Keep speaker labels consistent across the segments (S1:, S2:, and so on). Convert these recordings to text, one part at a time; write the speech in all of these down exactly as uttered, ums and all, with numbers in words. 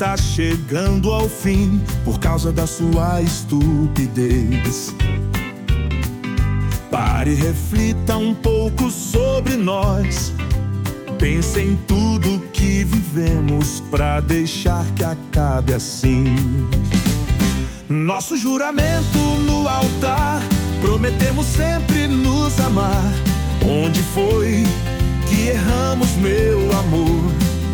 S1: tá chegando ao fim por causa da sua estupidez. Pare e reflita um pouco sobre nós. Pense em tudo que vivemos pra deixar que acabe assim. Nosso juramento no altar, prometemos sempre nos amar. Onde foi que erramos, meu amor?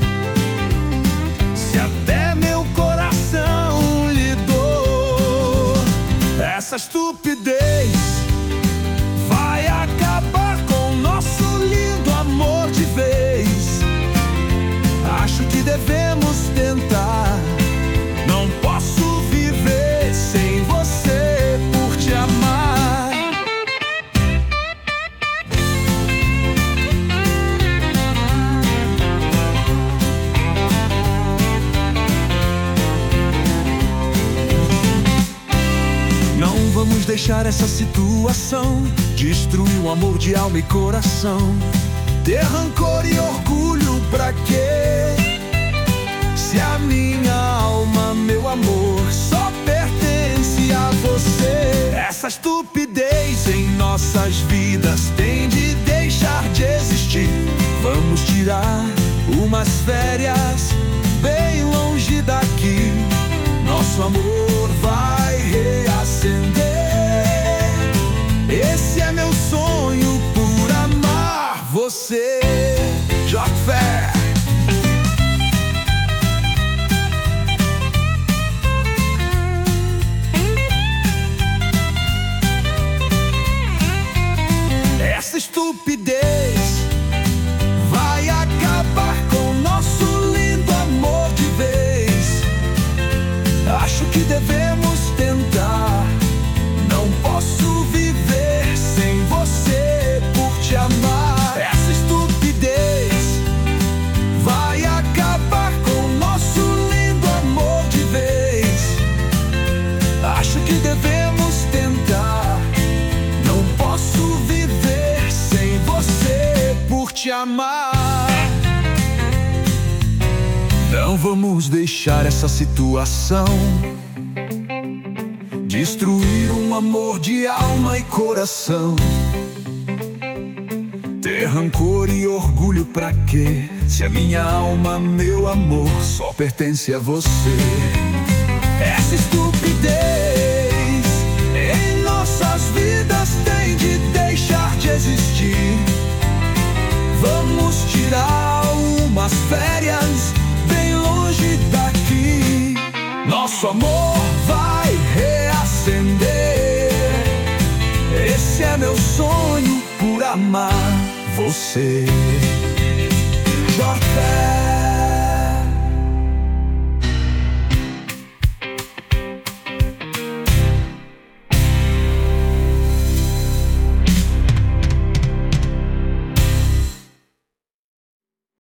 S1: Se até meu coração lhe dou, essa estupidez vai acabar com nosso lindo amor de vez. Acho que devemos tentar. Não posso viver sem você por te amar. Não vamos deixar essa situação destruir o amor de alma e coração. Ter rancor e orgulho pra quê? Se a minha alma, meu amor, só pertence a você. Essa estupidez em nossas vidas tem de deixar de existir. Vamos tirar umas férias bem longe daqui. Nosso amor vai reacender. Esse é meu sonho por amar você. Jogue fé. Essa estupidez vai acabar com nosso lindo amor de vez. Acho que devemos tentar. Não posso viver sem você por te amar. Essa estupidez vai acabar com nosso lindo amor de vez. Acho que devemos tentar. Não posso viver sem você por te amar. Não vamos deixar essa situação destruir um amor de alma e coração. Ter rancor e orgulho pra quê? Se a minha alma, meu amor, só pertence a você. Essa estupidez em nossas vidas tem de deixar de existir. Vamos tirar umas férias bem longe daqui. Nosso amor vai reacender. Esse é meu sonho por amar você. Jorge.